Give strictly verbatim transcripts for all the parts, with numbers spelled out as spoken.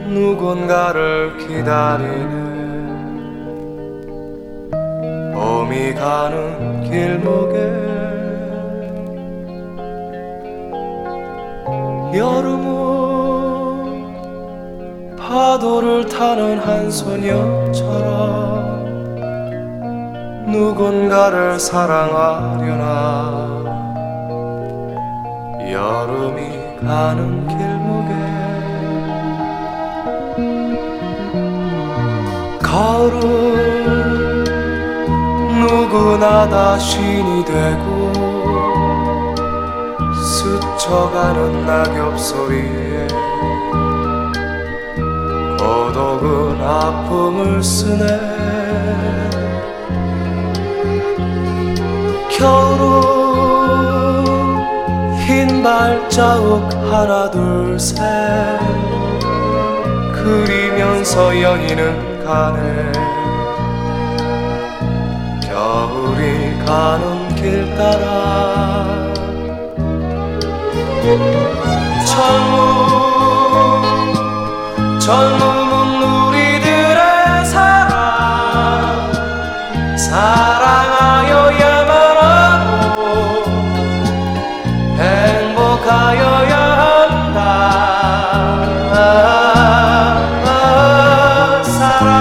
누군가를 기다리네. 봄이 가는 길목에 여름은 파도를 타는 한 소녀처럼 누군가를 사랑하려나. 여름이 가는 길목에 가을은 누구나 다 신이 되고 스쳐가는 낙엽 소리에 고독은 아픔을 쓰네. 겨울은 흰 발자국 하나 둘 셋 그리면서 연인은 가네. 겨울이 가는 길 따라 젊음 젊음은 우리들의 사랑 사랑하여야만 하고 행복하여야 한다. 사랑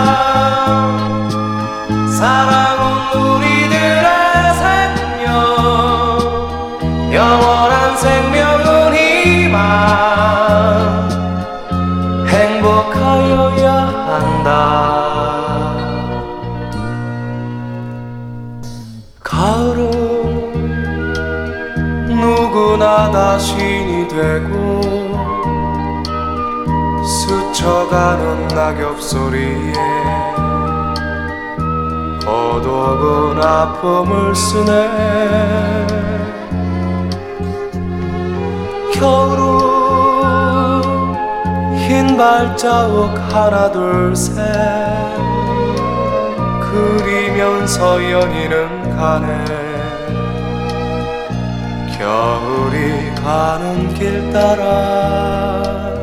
사랑은 우리들의 생명 영원한 생명은 희망 행복하여야 한다. 가을은 누구나 다 신이 되고 스쳐가는 낙엽 소리에 고독은 아픔을 쓰네. 겨울은 흰 발자국 하나 둘 셋 그리면서 연인은 가네. 겨울이 가는 길 따라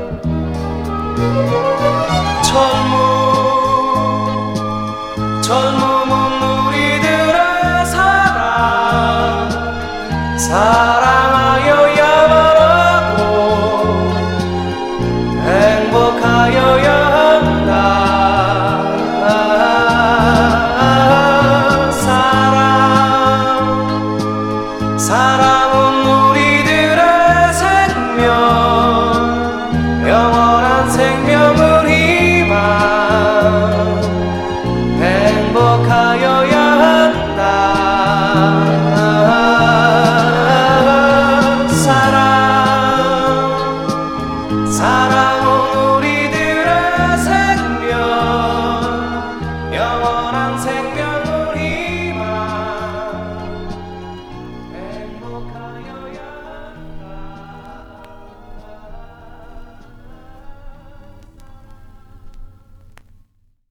젊음 젊음은 우리들의 사랑 사랑하여야만 하고 행복하여야 한다. 사랑 사랑은 우리들의 생명 영원한 생명은 희망 행복하여야 한다. 사랑 사랑은